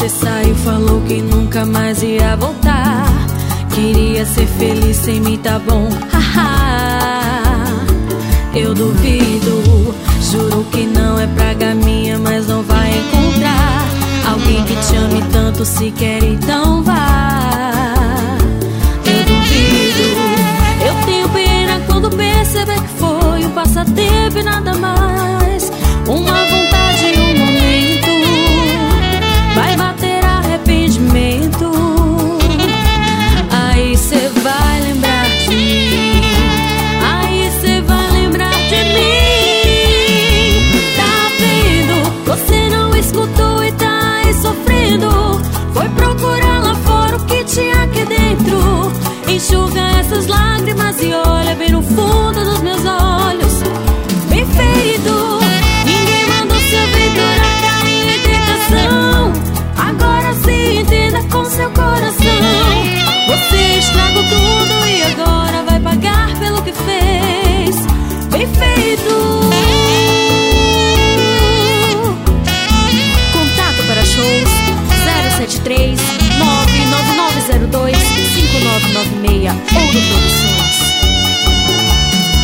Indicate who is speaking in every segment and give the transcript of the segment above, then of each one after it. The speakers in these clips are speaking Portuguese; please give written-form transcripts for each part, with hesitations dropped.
Speaker 1: Você saiu, falou que nunca mais ia voltar. Queria ser feliz sem mim, tá bom, haha. Eu duvido, juro que não é praga minha, mas não vai encontrar alguém que te ame tanto sequer, então vá. Eu duvido, eu tenho pena quando perceber que foi um passatempo e nada mais. Uma vontade e um momento, vai bater arrependimento. Aí cê vai lembrar de mim, aí cê vai lembrar de mim. Tá vendo? Você não escutou e tá aí sofrendo. Foi procurar lá fora o que tinha aqui dentro. Enxuga essas lágrimas e olha bem no fundo dos meus olhos. Bem feito, ninguém mandou se aventurar, cair em tentação. Agora se entenda com seu coração. Você estragou tudo e agora vai pagar pelo que fez. Bem feito. Contato para shows 073 99902 5996 Ouro Produções.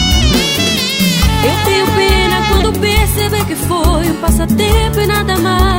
Speaker 1: Eu tenho pena quando perceber que foi um passatempo e nada mais.